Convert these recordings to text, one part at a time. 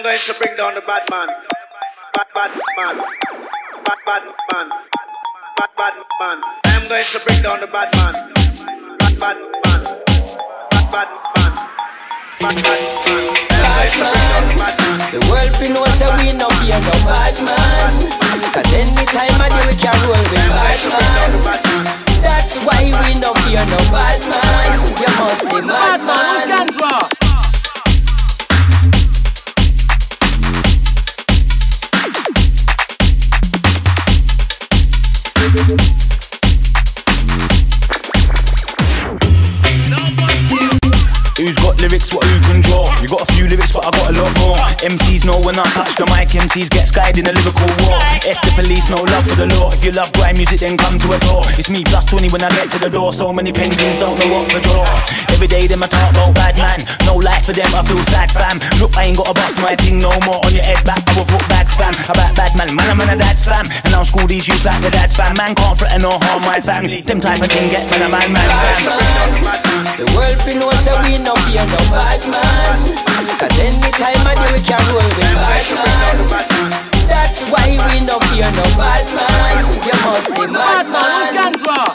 going to bring down the bad man. Bad man. Bad man. Bad man. I'm going to bring down the bad man. Bad man. Bad man. Bad man. The world fi know say we no fear no bad man. Cause anytime I do we can roll with bad man. That's why we no fear no bad man. You must say bad man. Who's got lyrics, what who can draw? You got a few lyrics, but I got a lot more. MCs know when I touch the mic, MCs get skied in a lyrical war. F the police, no love for the law. If you love grime music, then come to a tour. It's me plus 20 when I get to the door. So many paintings, don't know what for draw. Every day them I talk about bad man. No life for them, I feel sad fam. Look, I ain't got a bust my thing no more. On your head back, I will put bags fam. About bad man, man, I'm a dad's fam. And I'll school these youths like the dad's fam. Man can't threaten or harm my family. Them type of thing get man a man fam. The world fi know say we no fear no bad man. Cause anytime I do we can roll with bad man. That's why we no fear no bad man. You must say bad man.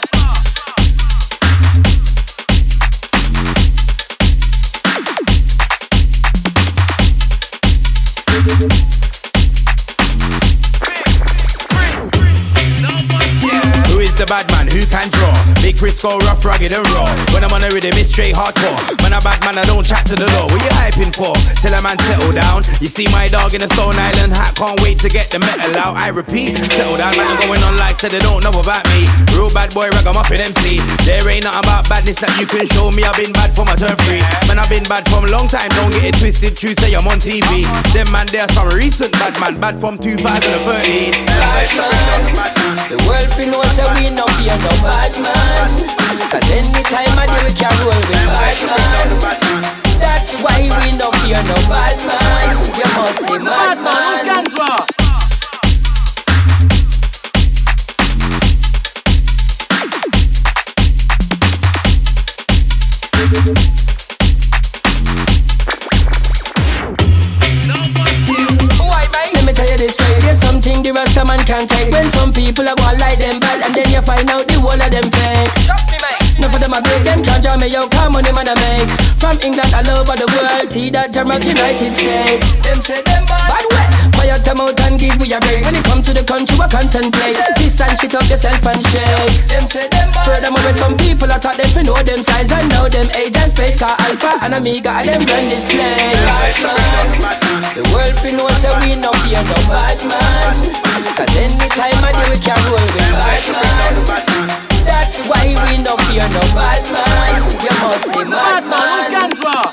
Who is the bad man? Who can draw? Big Frisco, rough, rugged and raw. When I'm on the rhythm, it's straight hardcore. When I'm bad man, I don't chat to the law. What you hyping for? Till a man settle down. You see my dog in a Stone Island hat. Can't wait to get the metal out. I repeat, settle down. Man, I'm going on like said they don't know about me. Real bad boy, ragamuffin MC. There ain't nothing about badness that you can show me. I've been bad from my turn free. Man, I've been bad from a long time. Don't get it twisted. True, say I'm on TV. Them man, there's some recent bad man. Bad from 2013. The world fi know say we no fear no bad man. Cause anytime I do we can roll with bad man. That's why we no fear no bad man. You must say bad man. Let me tell you this straight. There's something the rasta man can't take. When some people are gonna lie them bad, and then you find out the whole of them fake. Trust me, mate. Enough of them a break them, can't draw me out. Come on, them man a make. From England all over the world, see that Jamaica, United States. Them say them bad way. Fire them out and give we a break. When it comes to the country, we contemplate. This and shit up yourself and shake. Them say them bad. Furthermore, some people are taught them to know them size and know them age and space. Car Alpha and Omega, and them run this place. The world fi know say we no fear no bad man. Cause anytime I do we can roll with bad man. That's why we no fear no bad man. You must say bad man.